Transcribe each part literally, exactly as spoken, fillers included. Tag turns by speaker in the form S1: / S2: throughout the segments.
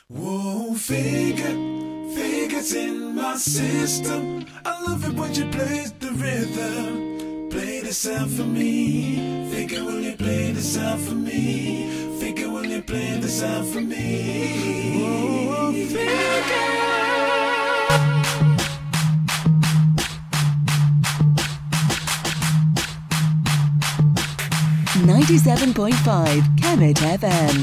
S1: Whoa, figure, figures in my system. I love it when you play the rhythm. Play the sound for me. Figure, will you play the sound for me? Figure, will you play the sound for me? Whoa, figure.
S2: ninety-seven point five Kemet F M.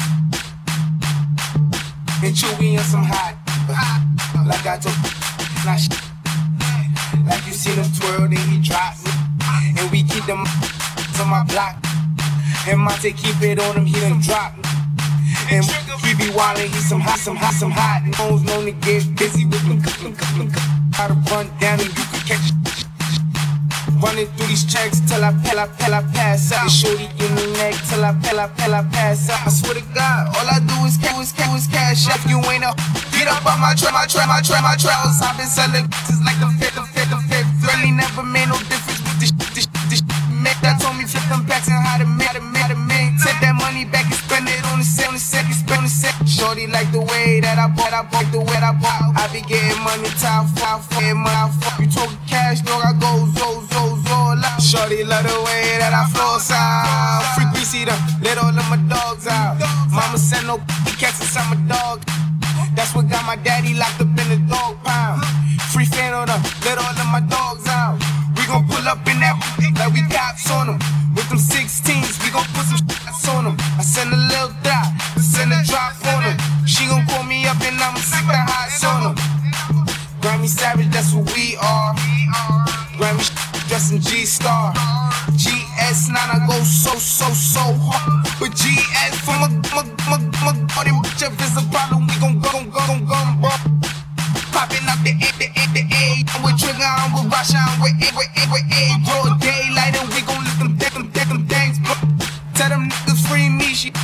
S3: And Chewy and some hot, hot, like I told nah, sh- like you see them twirl, then he drop me. And we keep them on my block. And Monte keep it on him, he done drop me. And we be wildin', he some hot, some hot, some hot. Knows known to get busy with them, them, them, them. How to run down and you can catch it. Running through these checks till I pell, I pell, I pass out. And shorty give me neck till I pell, I pell, I pass out. I swear to God, all I do is cash, is cash, is cash. If you ain't up, get up on my trap, my trap, my trap, my travels. I've been selling just like the fifth, the fifth, the fifth. Really never made no difference with this, this, this. Make that told me flip them packs and how to make, how to make, how to make. Take that money back and spend it on the set, on the set, spend on the set. Shorty like the way that I bought, I bought the way that I bought. I be getting money, time for, I fuck, money, I fuck. You talking cash, dog, I go zo, zo. Shorty love the way that I flow out. Free greasy them, let all of my dogs out. Mama sent no cats inside my dog. That's what got my daddy locked up in the dog pound. Free fan on them, let all of my dogs out. We gon' pull up in that like we cops on them. With them sixteens, we gon' put some shots on them. I send a little dot, send a drop on them. She gon' call me up and I'ma stick the hots on them. Grammy Savage, that's what we are. Grammy dressing G-Star. G S nine, I go so, so, so hard. But G S for my, my, my, my body, bitch, if it's a problem, we gon' go, gon' go, gon' go, bro. Popping up the A, the A, the A. I'm with Trigger, I'm with Rasha, I'm with A, with A, with A. Broad daylight and we gon' let them, deck them, deck them things, bro. Tell them niggas free me, she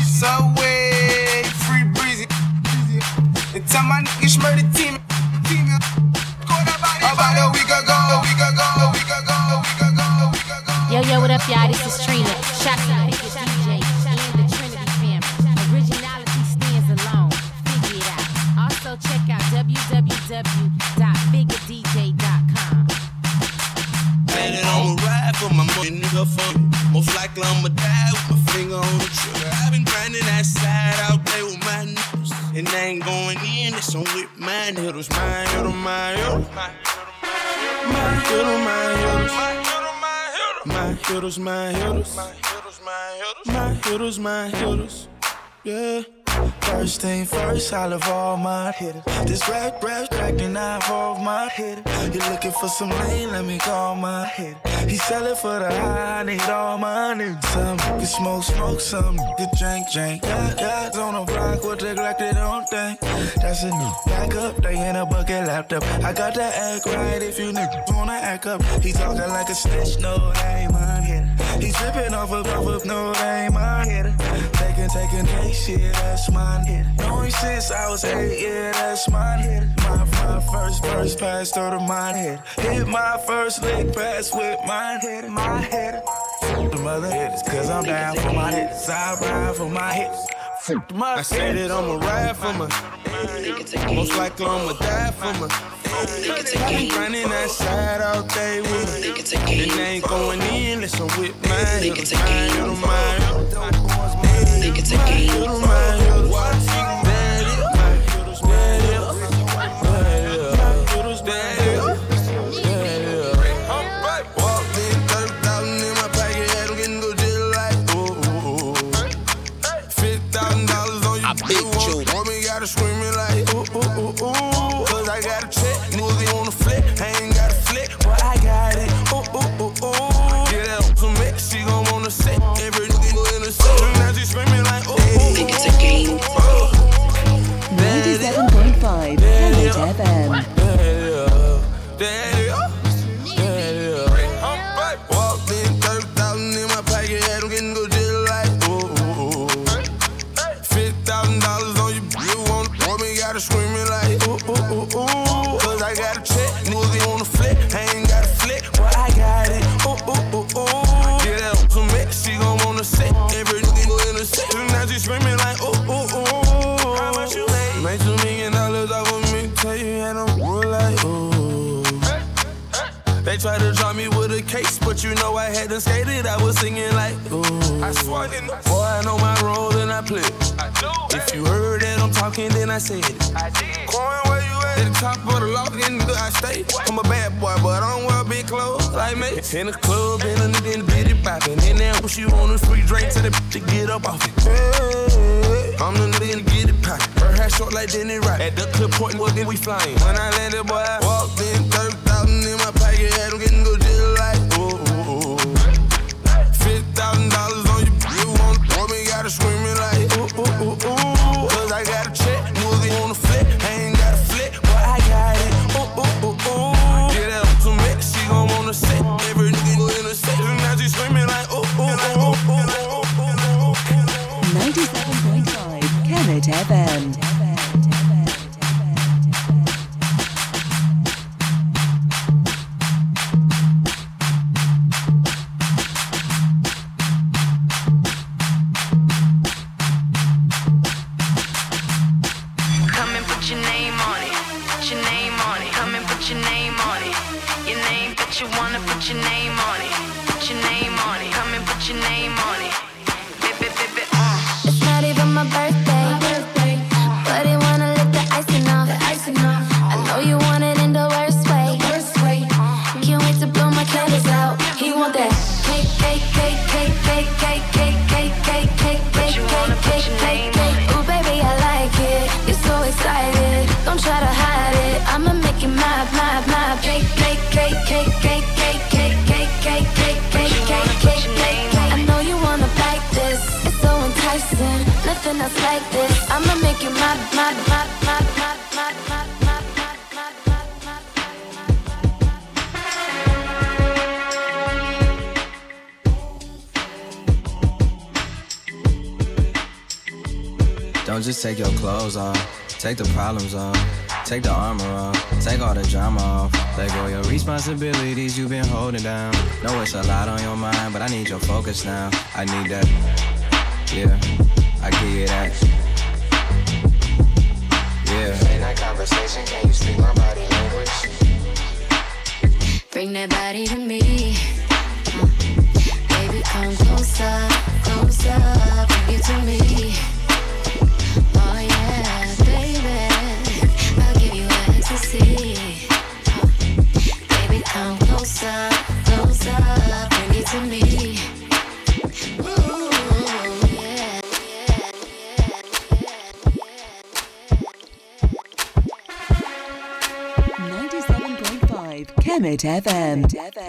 S3: Subway, free breezy. And tell my niggas murder team, team. About a week ago, a week ago, a week ago, a week ago, a week ago.
S4: Yo, yo, what up, y'all? This is Trina. Shout to the biggest D J and the Trinity family. Originality stands alone. Figure it out. Also, check out w w w dot figure d j dot com.
S5: Man, and I'ma ride for my money, nigga, fun. Most likely I'ma die with my finger on the trigger. I've been grinding that side out there with my niggas. And I ain't going in, it's on with mine hitters, mine hitter, mine hitter. My hitter, my hitters. My hitters, my hitters. My hitters, my hitters. Yeah.
S6: First thing first, I love all my hitters. This rap, rap, cracking, I involve my hitter. You looking for some lane, let me call my hitter. He sellin' for the high, I need all my niggas. Some can smoke, smoke, some can drink, drink. Got guys on the block, what they like they don't think. That's a new back up, they in a bucket laptop. I got to act right if you niggas wanna act up. He talking like a snitch, no, that ain't my hitter. He's tripping off of, off of, no, that ain't my hitter. Taking, taking, hey, shit, that's mine hitter. Knowing since I was eight, yeah, that's mine hitter. My, my first first pass through the mine hitter. Hit my first leg pass with mine hitter, my hitter. Fuck the mother hitters, cause I'm down for my hitters. I ride for my hitters. Fuck the mother
S5: I said that I'ma ride for my. Most likely I'ma die for my. I've been grinding that side all day with me. And they ain't going in, unless I'm with mine hitters, mine hitter, mine hitter.
S7: Think it's a game.
S5: Screaming like ooh, ooh, ooh, ooh. Cause I got a check, nigga on the flip. I ain't got a flip, but I got it. Ooh, ooh, ooh, ooh. Get out some mix, she gon' wanna sit. Every nigga go in the center. Now she screaming like ooh, ooh.
S7: Think it's a game.
S2: ninety-seven point five Kemet F M.
S5: Walked in, thirty thousand in my pocket. I'm getting go jail like ooh, ooh, ooh. Fifty thousand dollars. know I had to skate it, I was singing like, ooh. I swear, boy, I know my role and I play it. I do. If you heard that I'm talking, then I said it. I did. Coin, where you at? At the top of the loft, in the I stay. I'm a bad boy, but I don't wear big clothes like me. In the club, and a nigga in the bitty poppin'. And now what you want is free drink to the bitch to get up off it. Hey, I'm the nigga in the get it poppin'. Her hair short like Denny Rock. At the clip point, what then we flyin'. When I landed, boy, I walked in, thirty thousand in my pocket, had them getting go jail like, ooh, ooh, ooh. fifty thousand dollars on you, you wanna throw me, gotta screamin' like, ooh, ooh, ooh, ooh. Cause I got a check, movie on the flip, I ain't got a flip, but I got it, ooh, ooh, ooh, ooh. Get that up to me, she gon' wanna sit, every nigga go in the section, now she screamin' like, ooh, ooh, ooh, ooh, ooh, ooh, ooh.
S2: ninety-seven point five Kemet F M.
S7: Don't just take your clothes off, take the problems off, take the armor off, take all the drama off. Let go your responsibilities you've been holding down. Know it's a lot on your mind, but I need your focus now. I need that, yeah, I give you that, yeah.
S8: In that conversation, can you speak my body language?
S9: Bring that body to me, uh, baby, come closer, closer, bring it to me. Oh yeah, baby, I'll give you ecstasy. Uh, baby, come closer, closer, bring it to me. Ooh, yeah, yeah,
S2: yeah. ninety-seven point five Kemet F M.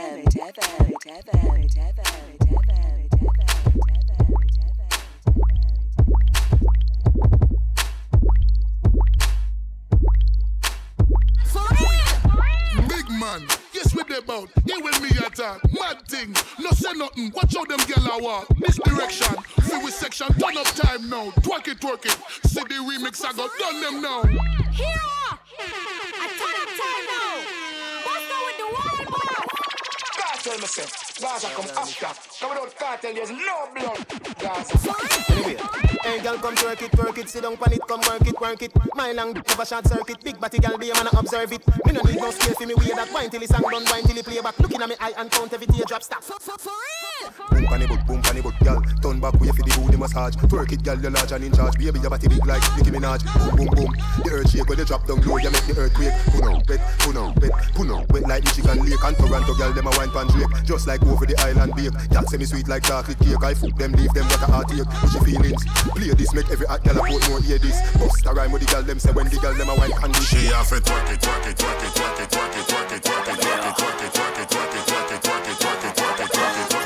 S10: Yes, we about. Here with me attack. Mad thing. No say nothing. Watch how them gyal a walk. This direction. Free with section. Turn up time now. Twerk it, twerk it. See the remix I got done them now.
S4: Hero! I turn up time now. What's up with the wild boss?
S3: Cartel myself. Gaza come after. Come without cartel, there's no blood. Gaza.
S11: Anyway, hey girl, come twerk it, twerk it. Sit down pan it, come work it, work it. My long dick never short circuit. Big body girl, be a man observe it. Me no need no scale for me wear that wine till he sang done, wine till he play back. Looking at me eye and count every teardrop stop.
S4: For, for, for real?
S11: Boom pan it, boom pan it, girl. Turn back way for the booty massage. Twerk it, girl, you're large and in charge. Baby, your body big like Nicki Minaj. Boom, boom, boom. The earth shake when they drop down low, you make the earthquake. Puno, wet, puno, wet, puno, wet like Michigan Lake. And Toronto girl, them a wine pan Drake. Just like over the island bake. Y'all say me sweet like chocolate cake. I fuck them, leave them what a heartache. Push your feelings. Play this, make every hot girl a put more hear this. Bust a rhyme with the girl, them say when the girl them a wine pan this.
S10: She have it, twerk it, twerk it, twerk it, twerk it, twerk it, twerk it, twerk it, twerk it, twerk it, twerk it, twerk it, twerk it, twerk it, twerk it, twerk it, twerk it, twerk it, twerk it.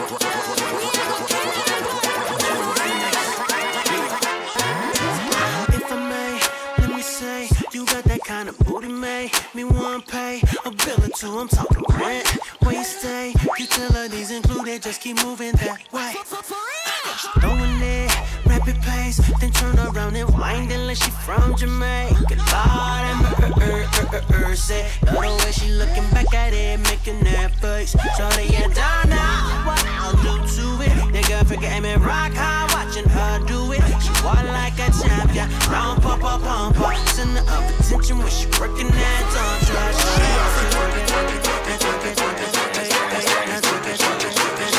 S12: If I may, let me say, you got that kind of booty made me want to pay a bill or two. I'm talking rent, where you stay, utilities included. Just keep moving that way. Throwing it, rapid pace, then turn around and wind it like she from Jamaica. Lord and mercy, love the way she looking back at it, making that face. So they get down now, what I'll do to it. Nigga forget me, rock hard, watching her do it. She walk like a champion, round pop up, pump up. Center of attention when she working that tongue. She off it, twerk it, twerk it, twerk it, twerk it, twerk it, twerk it, twerk it, twerk it, twerk it, twerk it.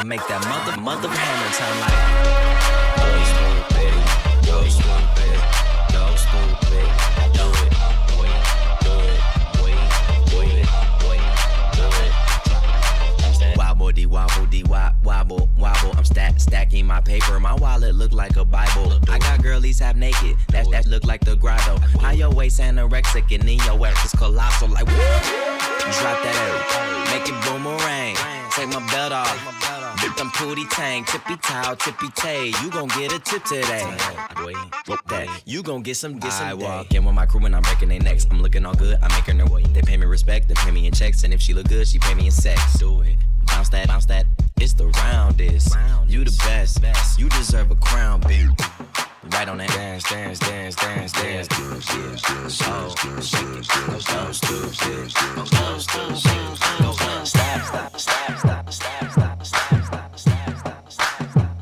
S7: make that mother, mother hammer sound like. Go stupid, go stupid, go stupid. Do it, boy, do it, boy, do it, boy, do it. Wobble, dee wobble, dee wop, wobble, wobble. I'm stack, stacking my paper. My wallet look like a Bible. I got girlies half naked. That that look like the grotto. How your waist anorexic and then your ass is colossal. Like drop that out, make it boomerang. Take my belt off, dip them pootie tang, tippy towel, tippy tay. You gon' get a tip today. That you gon' get some, get some. I walk in with my crew and I'm breaking their necks. I'm looking all good, I'm making her way. They pay me respect, they pay me in checks, and if she look good, she pay me in sex. Do it, bounce that, bounce that. It's the roundest. You the best, you deserve a crown, baby. Right on that dance, dance, dance, dance, dance, dance, dance, dance, dance, shake it, go, go, stupid, go, go, stupid, go, go, stop, stop, stop, stop, stop, stop, stop, stop, stop, stop, stop,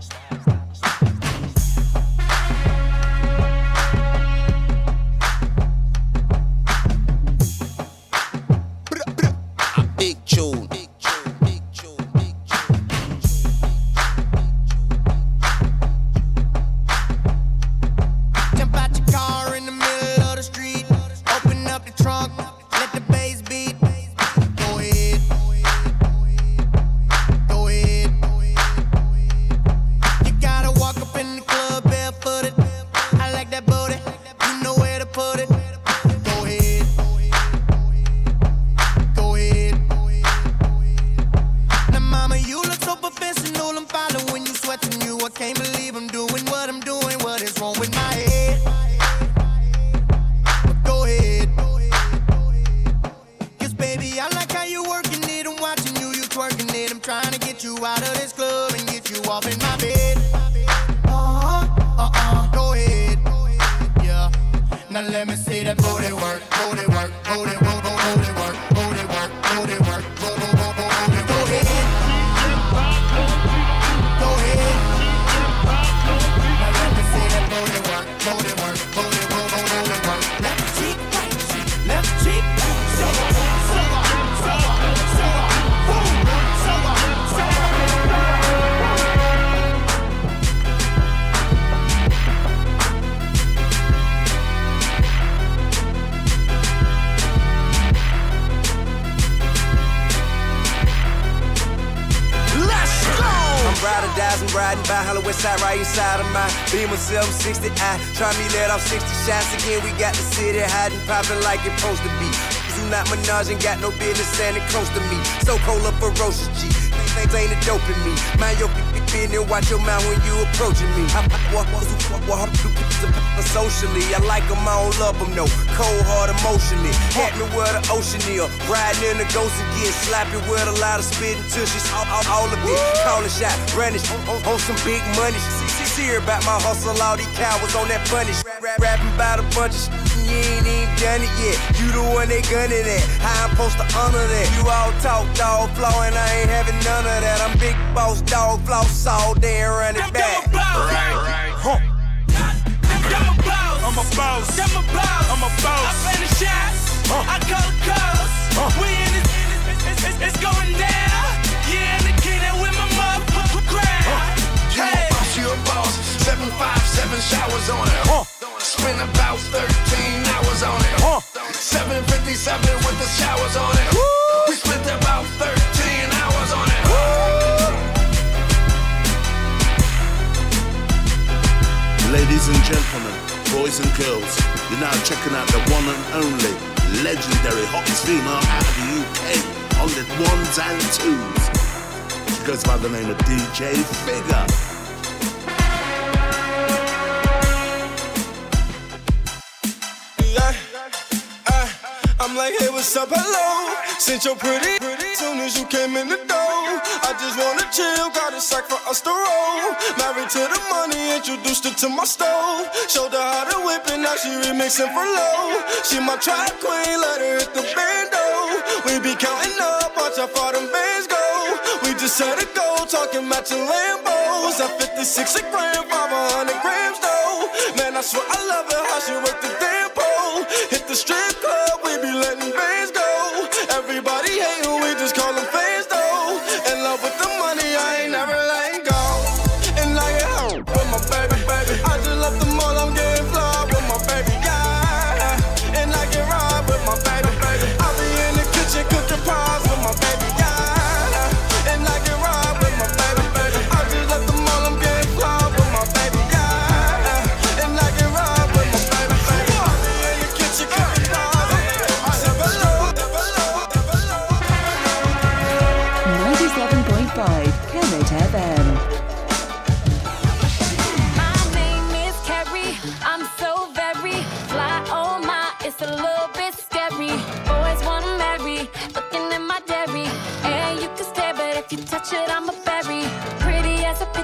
S7: stop.
S3: Big tune.
S13: Beamer seven sixty I try me let off sixty shots again. We got the city hiding, popping like it's supposed to be. You not Minaj, ain't got no business standing close to me. So cold up ferocious G. Things ain't a dope in me. Mind your business, watch your mouth when you approaching me. I walk socially. I like them, I don't love them, no. Cold heart emotionally. Had me where the ocean is. Riding in the ghost and getting sloppy with a lot of spitting tushes. All, all, all of it. Calling shot, running on, on some big money. See about my hustle, all these cowards on that punish. Rapping about a bunch of shit, you ain't even done it yet. You the one they gunning at, how I'm supposed to honor that. You all talk dog flow and I ain't having none of that. I'm big boss dog floss all day and run it back. Right, right. Huh.
S14: I'm a boss. I'm a boss. I'm a boss. I'm a boss. I play the shots. Huh. I call the calls. Huh. We in this, it's, it's, it's, it's going down. Yeah, in the kingdom with my motherfucking crowd. Huh.
S15: Hey. You a boss, seven five seven showers on it. Huh. Spend about thirteen hours on it. Huh. seven fifty-seven with the showers on it. Woo. We spent about thirteen hours on it.
S16: Woo. Ladies and gentlemen, boys and girls, you're now checking out the one and only legendary hottest female out of the U K on the ones and twos. She goes by the name of D J Figure.
S17: I'm like, hey, what's up, hello? Since you're pretty, pretty, soon as you came in the door. I just wanna chill, got a sack for us to roll. Married to the money, introduced her to my stove. Showed her how to whip it, now she remixing for low. She my track queen, let her hit the bando. We be counting up, watch how far them bands go. We just set a goal, talking matching Lambos. At fifty-six a gram, five hundred grams though. Man, I swear I love her, how she work the damn pole. Hit the strip club, we be letting bands go. Everybody hatin', we just call them fans though. In love with the money, I ain't never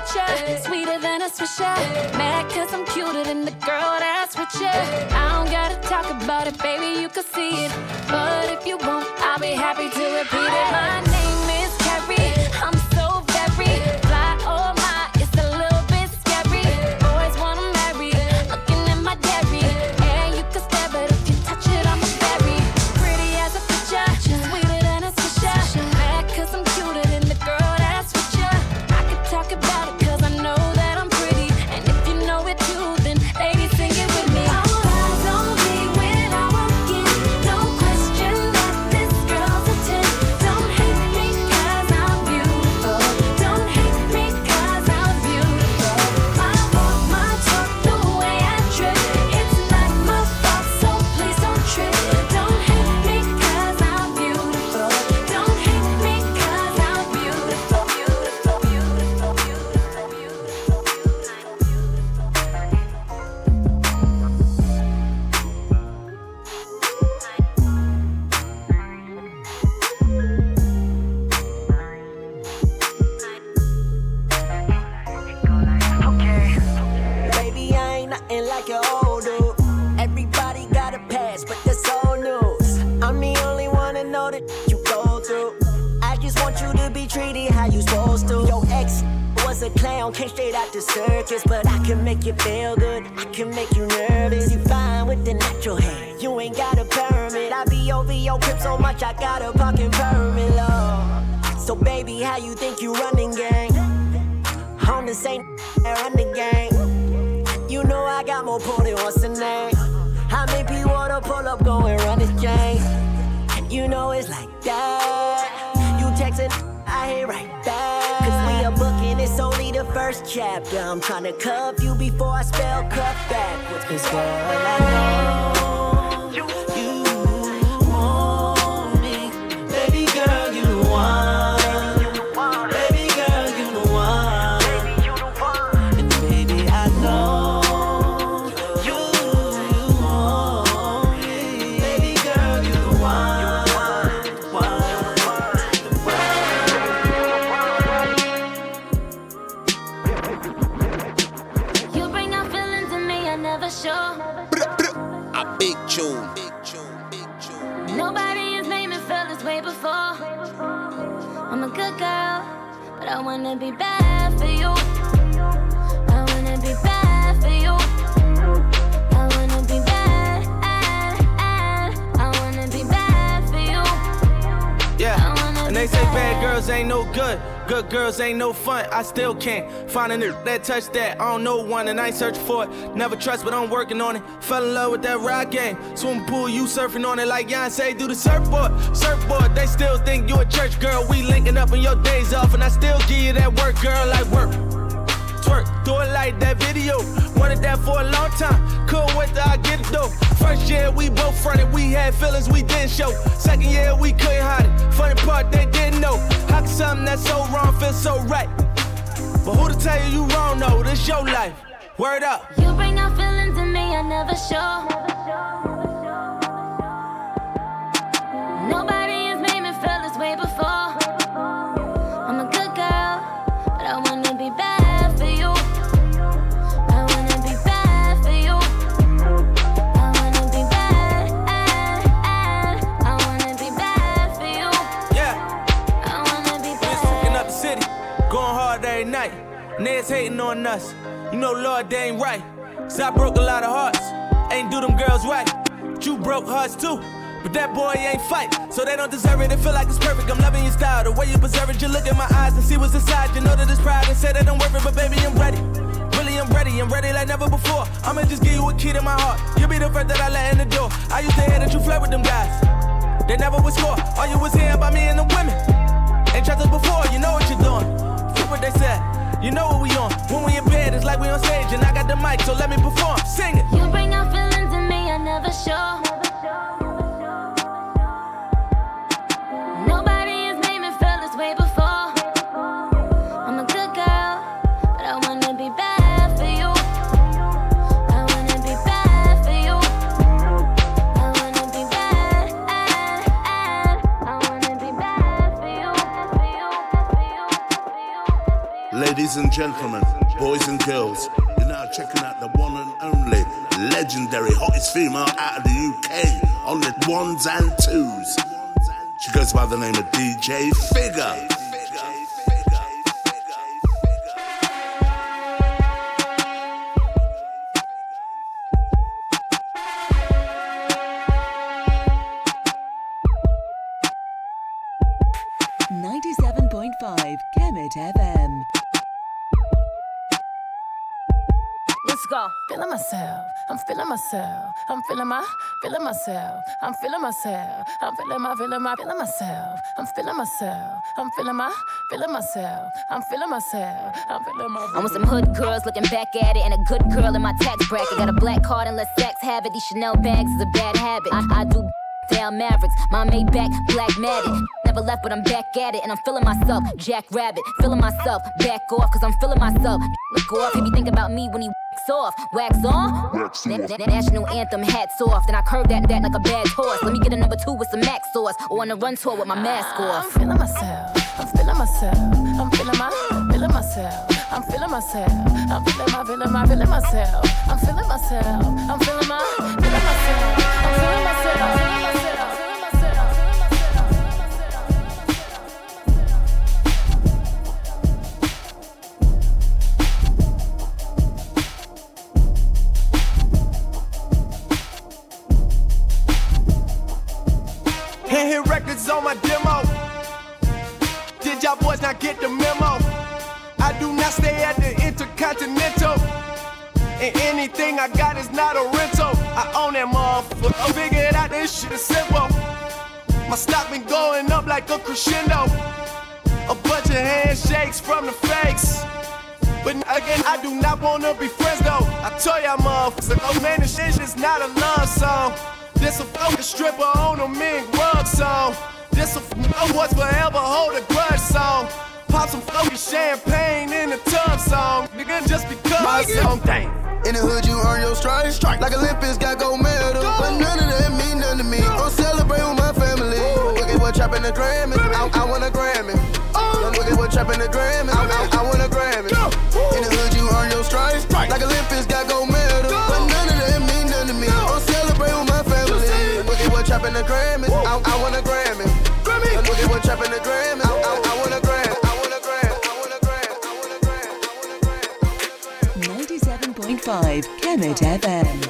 S9: ya. Sweeter than a swisher. Mad cause I'm cuter than the girl that's with ya. I don't gotta talk about it, baby, you can see it. But if you want, I'll be happy to repeat it. My name is Carrie, I'm so very fly, oh my, it's a little bit scary. Boys wanna marry, looking at my dairy. And you can stare, but if you touch it, I'm a berry. Pretty as a picture, sweeter than a swisher. Mad cause I'm cuter than the girl that's with ya. I could talk about it cause I know that I'm pretty. And if you know it too, then ladies sing it with me. All eyes on me when I walk in. No question that this girl's a ten. Don't hate me cause I'm beautiful. Don't hate me cause I'm beautiful. I walk my talk the way I drip. It's not my fault, so please don't trip. Don't hate me cause I'm beautiful. Don't hate me cause I'm beautiful. Beautiful, beautiful, beautiful, beautiful.
S18: Baby, I ain't nothing like your old dude. Everybody got a past, but that's old news. I'm the only one that know that you go through. I just want you to be treated how you supposed to. Your ex was a clown, came straight out the circus. But I can make you feel good, I can make you nervous. You fine with the natural hair, you ain't got a permit. I be over your crib so much, I got a fucking permit, Lord. So baby, how you think you running, gang? On the same run the game. You know I got more pull than what's the name. How many people wanna pull up, go and run this chain? You know it's like that. You texting, I hit right back. Cause we are booking, it's only the first chapter. I'm trying to cuff you before I spell cuff backwards. Cause girl, I know you want me. Baby girl, you want. Baby girl, you the one. And baby, I know you, you want me. Baby girl, you the one, one,
S9: You bring out feelings in me I never show.
S5: A big tune, big tune, big tune.
S9: Nobody has made me feel this way before. I'm a good girl, but I wanna be bad for you. I wanna be bad for you. I wanna be bad. I wanna be bad for you.
S19: Yeah, and they say bad girls ain't no good. Good girls ain't no fun. I still can't find a nigga that touch that. I don't know one and I ain't searching for it. Never trust, but I'm working on it. Fell in love with that ride game. Swimming pool, you surfing on it like Beyonce do the surfboard. Surfboard, they still think you a church girl. We linking up on your days off, and I still give you that work, girl, like work. Twerk, do it like that video. Wanted that for a long time. Couldn't wait till I get it though. First year we both fronted, we had feelings we didn't show. Second year we couldn't hide it. Funny part they didn't know. How can something that's so wrong feel so right? But who to tell you you wrong though? This your life. Word up.
S9: You bring out feelings in me I never show. Nobody has made me feel this way before. I'm a good girl, but I wanna be bad for you. I wanna be bad for you. I wanna be bad. I wanna be bad for you.
S19: Yeah.
S9: I wanna be
S19: Just fucking up the city, going hard every night. Niggas hating on us. You know, Lord, they ain't right. So I broke a lot of hearts. Ain't do them girls right. But you broke hearts too. But that boy ain't fight, so they don't deserve it. It feel like it's perfect. I'm loving your style, the way you preserve it. You look in my eyes and see what's inside. You know that it's pride and say that I'm worth it, but baby, I'm ready. Really, I'm ready. I'm ready like never before. I'ma just give you a key to my heart. You'll be the first that I let in the door. I used to hear that you flirt with them guys. They never would score. All you was hearing about me and the women. Ain't trust us before. You know what you're doing. Fuck what they said. You know what we on. When we in bed, it's like we on stage, and I got the mic, so let me perform. Sing it.
S9: You bring out feelings in me I never show. Nobody has made me feel this way before. I'm a good girl, but I wanna be bad for you. I wanna be bad for you. I wanna be bad. I wanna be bad for you.
S16: Ladies and gentlemen, boys and girls, you're now checking out the one and only legendary hottest female out of the U K on the ones and twos. She goes by the name of D J Figure.
S2: ninety-seven point five Kemet F M.
S20: Let's go. Feeling myself. I'm feeling myself. I'm feeling my, feeling myself. I'm feeling myself. I'm feeling my, feeling my, feeling myself. I'm feeling myself. I'm feeling my, feeling myself. I'm feeling myself. I'm feeling my.
S4: I'm with some hood girls looking back at it, and a good girl in my tax bracket. Got a black card and let sex have it. These Chanel bags is a bad habit. I, I do down Mavericks. My Maybach, black matted. Never left, but I'm back at it, and I'm feeling myself. Jack Rabbit, feeling myself. Back off, cause I'm feeling myself. Look off, he be thinking about me when he wax off. Wax on? Wax na- na- national anthem, hats off. Then I curve that that like a bad horse. Let me get a number two with some Max sauce, or on a run tour with my mask off.
S20: I'm feeling myself. I'm feeling myself. I'm feeling my, feeling myself. I'm feeling myself. I'm feeling my, feeling my, feeling myself. I'm feeling myself. I'm feeling my, feeling myself. I'm feeling myself. I'm feeling myself.
S17: Hit hit records on my demo. Did y'all boys not get the memo? I do not stay at the Intercontinental, and anything I got is not a rental. I own that motherfucker. I figured out this shit is simple. My stock been going up like a crescendo. A bunch of handshakes from the fakes, but again, I do not wanna be friends though. I tell y'all motherfuckers, oh man, this shit is not a love song. This a fucking stripper on a mink rug song. This a f***ing what's forever hold a grudge song. Pop some fucking champagne in the tub song. Nigga, just because my song dang.
S21: In the hood, you earn your stripes. Strike. Like Olympics, got gold medal. Go. But none of that mean nothing to me. Go. Don't celebrate with my family. Ooh. Look at what trapping the Grammy. I, I want a Grammy. Oh. Look at what trapping the Grammy. I, I, I want a Grammy. In the hood, you earn your stripes. Strike. Like Olympics, got gold medal. Go. But none of that mean nothing to me. Go. Don't celebrate with my family. Look at what trapping the Grammy. I, I want a Grammy. Grammy. Look at what trapping the Grammy. I, I, I want a Grammy.
S2: ninety-seven point five Kemet F M.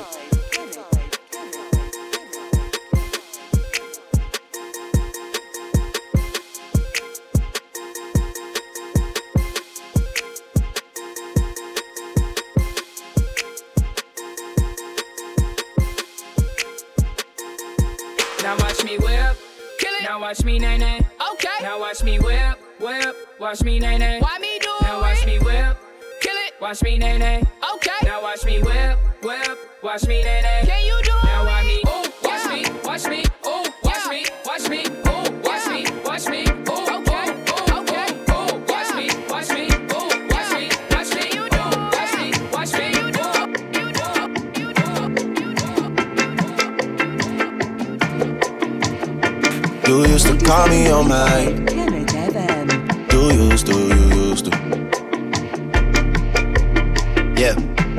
S22: Now watch me whip, kill it. Now watch me nay nay. Okay. Now watch me whip, whip. Watch me nay nay. Why me do it? Now watch me whip, kill it. Watch me nay nay. Okay. Now watch me whip, whip. Watch me nay nay. Can you do it? Now watch me, ooh, watch yeah. me, watch me, ooh, watch yeah. me, watch me, ooh, watch yeah. me, watch me, ooh, okay, ooh, okay, ooh, watch me, watch me, ooh, watch me, watch me, you do, watch me, watch me, you do, you do, you do.
S21: You used to call me on my. You used to, you used to. Yeah.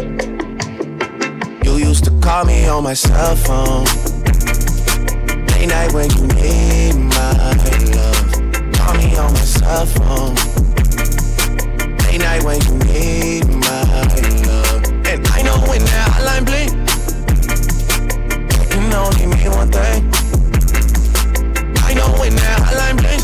S21: You used to call me on my cell phone. Late night when you need my love. Call me on my cell phone. Late night when you need my love. And I know when that hotline blink, it can only mean one thing. I know when that hotline blink,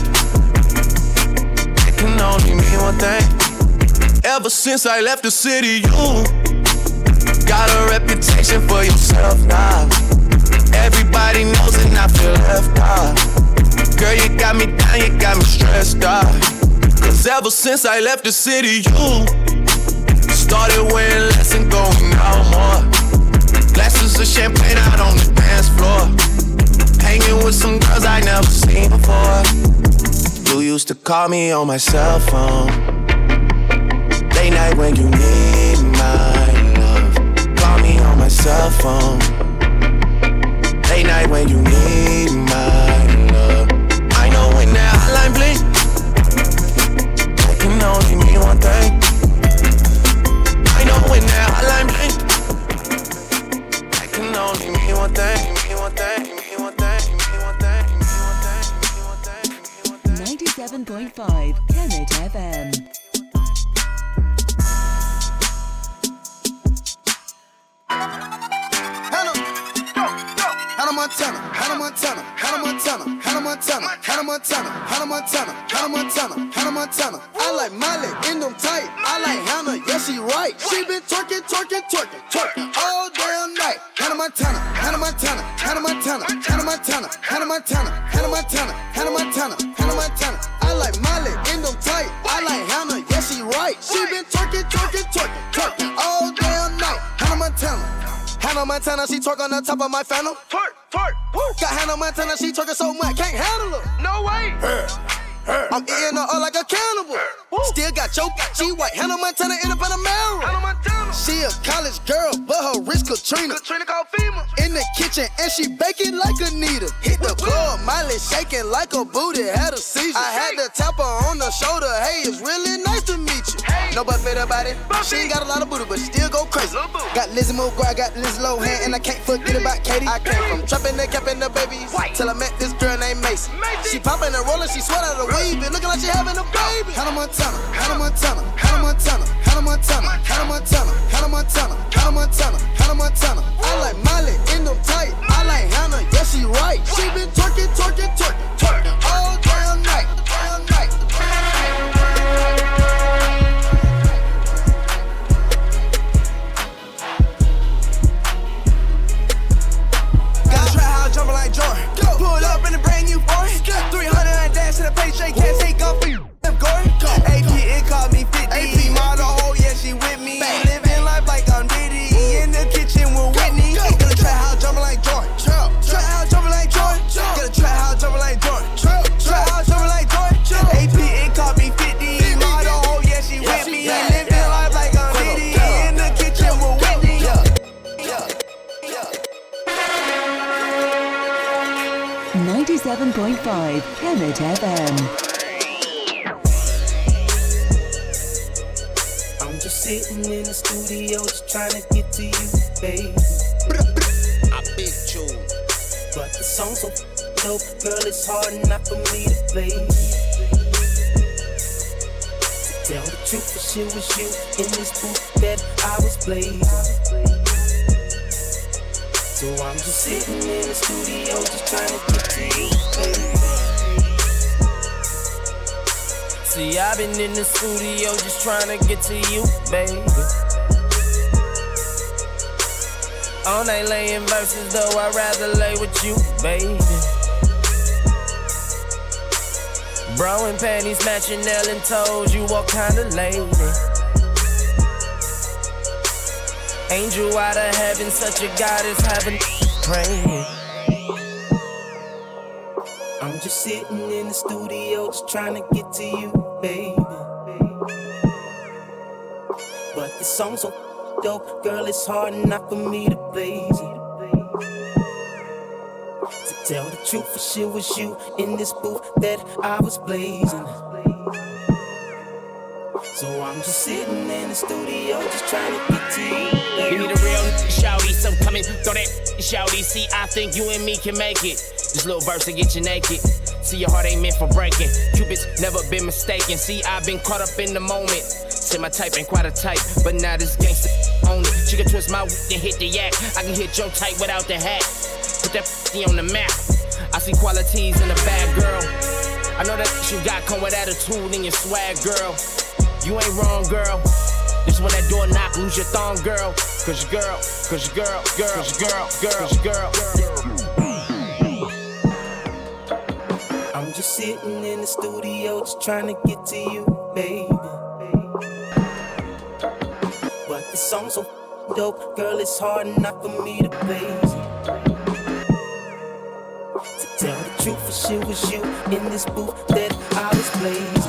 S21: it can only mean one thing. Ever since I left the city, you got a reputation for yourself now. Everybody knows and I feel left out. Girl, you got me down, you got me stressed out. Cause ever since I left the city, you started wearing less and going out more. Glasses of champagne out on the dance floor. Hanging with some girls I never seen before. You used to call me on my cell phone. Late night when you need my love. Call me on my cell phone. Late night when you need my love. I know when that hotline blink, it can only mean one thing.
S3: Hannah Montana, Hannah Montana, Hannah Montana, Hannah Montana, Hannah Montana, Hannah Montana, Hannah Montana. I like Miley in them tight. I like Hannah, yeah she right. She been twerking, twerking, twerking, twerking all damn night. Hannah Montana, Hannah Montana, Hannah Montana, Hannah Montana, Hannah Montana, Hannah Montana, Hannah Montana, Hannah Montana. I like Miley in them tight. I like Hannah, yeah she right. She been twerking, twerking, twerking, twerking all damn night. Hannah Montana. Hannah Montana, she twerk on the top of my phantom. Twerk, twerk, woo. Got Hannah Montana, she twerking so much, can't handle her. No way. Her, her, I'm eating her up like a cannibal. Her, still got choke, she white. Hannah Montana in a Panamera. Hannah Montana. She a college girl, but her wrist Katrina. Katrina called FEMA. In the kitchen, and she baking like Anita. Hit the club, Miley shaking like a booty, had a seizure. I had to tap her on the shoulder, hey, it's really nice to meet you. No butt fit about it. She ain't got a lot of booty, but she still go crazy. Got Lizzie McGuire, got Liz Lohan, and I can't forget about Katie. I came from trapping and capping the babies till I met this girl named Macy. She popping and rolling, she sweat out of the weave, and looking like she having a baby. Hannah Montana, Hannah Montana, Hannah Montana, Hannah Montana, Hannah Montana, Hannah Montana, Hannah Montana, Hannah Montana. I like Miley in them tight. I like Hannah, yeah she right. She been twerking, twerking, twerking, twerking all damn night, damn night. Jumping like Jordan. Go. Pull up in a brand new foreign. three hundred and dash to the paycheck. Can't take off for you. Gory. A P, it called me fifty. A P, model, oh yeah, she with me. Bang. Living life like I'm Diddy. In the kitchen with Whitney. Go. Get a trap house jumping like Jordan. Trap house jumping like Jordan. Get a trap house jumping like Jordan. Trap house jumping like Jordan. A P, it called me fifty. Model, oh yeah, she with me. Living life like I'm Diddy. In the kitchen with Whitney.
S2: ninety-seven point five Kemet F M.
S12: I'm just sitting in the studio just trying to get to you, baby.
S5: I big tune.
S12: But the song's so dope, girl, it's hard enough for me to play. To tell the truth, the shit was you in this booth that I was playing. So I'm just sitting in the studio just trying to get to you, baby. See, I've been in the studio just trying to get to you, baby. All night laying verses, though I'd rather lay with you, baby. Bro and panties matching, Ellen told you what kind of lady. Angel out of heaven, such a goddess, having praying. I'm just sitting in the studio, just trying to get to you, baby. But the song's so dope, girl, it's hard enough for me to blaze it. To tell the truth, for sure was you in this booth that I was blazing. So I'm just sitting in the studio, just trying to get to you, baby.
S1: You need a real shouty, so come in, throw that shouty. See, I think you and me can make it. This little verse to get you naked. See, your heart ain't meant for breaking. Cupid's never been mistaken. See, I've been caught up in the moment. Say my type ain't quite a type, but now this gangsta own it. She can twist my w- and hit the yak. I can hit your type without the hat. Put that f- on the map. I see qualities in a bad girl. I know that you got come with attitude in your swag, girl. You ain't wrong, girl. This when that door knock, lose your thong, girl. Cause your girl, cause your girl, girl, cause your girl, girl, cause your girl, girl.
S12: I'm just sitting in the studio, just trying to get to you, baby. But the song's so dope, girl, it's hard enough for me to blaze it. To tell the truth, for sure was you in this booth that I was blazing.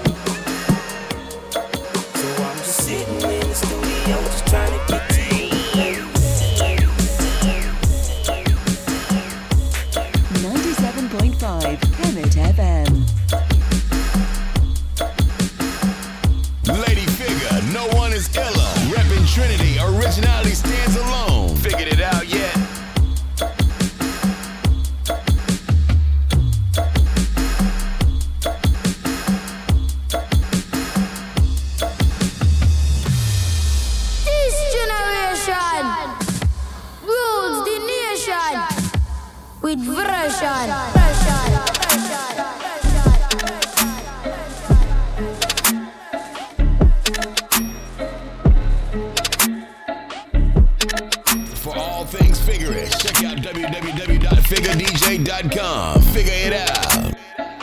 S12: Sitting in the studio, just trying to get to you, baby.
S2: ninety-seven point five Kemet F M.
S6: Lady figure, no one is iller. Reppin' Trinity, originality stands alone. Figured it out yet?
S9: with version.
S6: For all things Figure-ish, check out w w w dot figure d j dot com. Figure it out.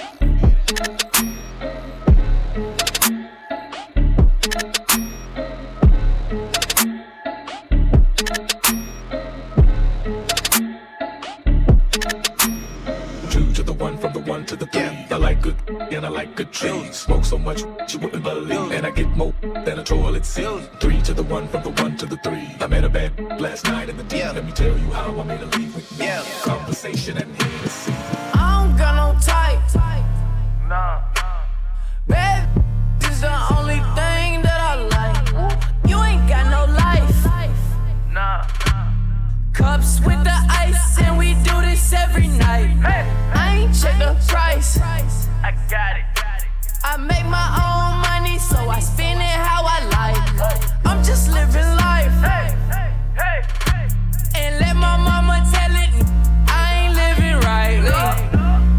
S8: One to the three. I like good and I like good trees. Smoke so much you wouldn't believe. And I get more than a toilet seat. Three to the one, from the one to the three. I met a bad last night in the D. Let me tell you how I made a leave with me. Conversation and Hennessy.
S11: I don't got no type. Nah. Bad is the only thing that I like. You ain't got no life. Nah. Cups with the ice and we do this every night. Hey. I ain't check the price. I got it. I make my own money, so I spend it how I like. I'm just living life. Hey, hey, hey, hey. And let my mama tell it, I ain't living right. No.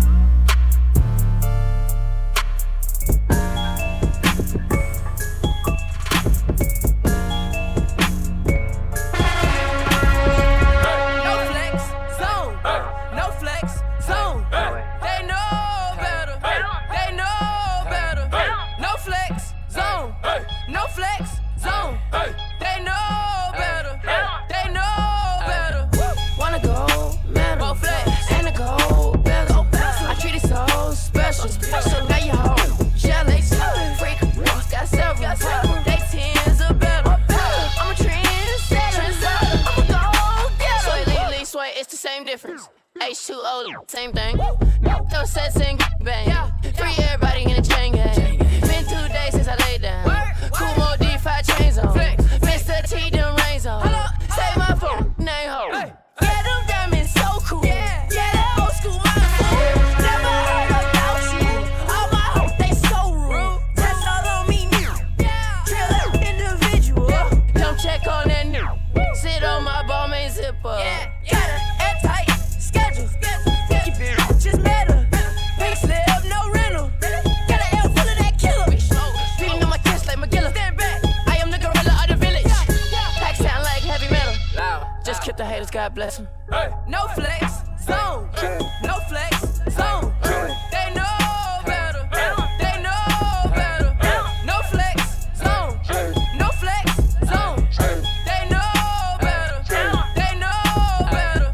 S11: H two O, same thing. No sets and bang. Free everybody in the chain gang. Been two days since I laid down. Kumo D five chains on. Mister T, them rains on. Say my phone, name ho. Yeah, them diamonds so cool. Yeah, that old school mindset. Never heard about you. All my hoes, they so rude. Test all on me now. Drill that individual. Come check on that new. Sit on my ball, main zipper. Yeah, got it. The haters, God bless them. Hey. No flex, zone. No flex, zone. They know better. They know better. No flex, zone. No flex, zone. They know better. They know better.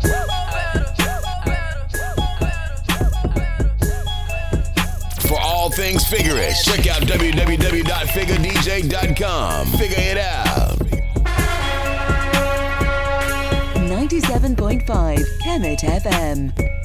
S6: For all things Figure-ish, check out w w w dot figure d j dot com. Figure it out.
S2: ninety-seven point five Kemet F M.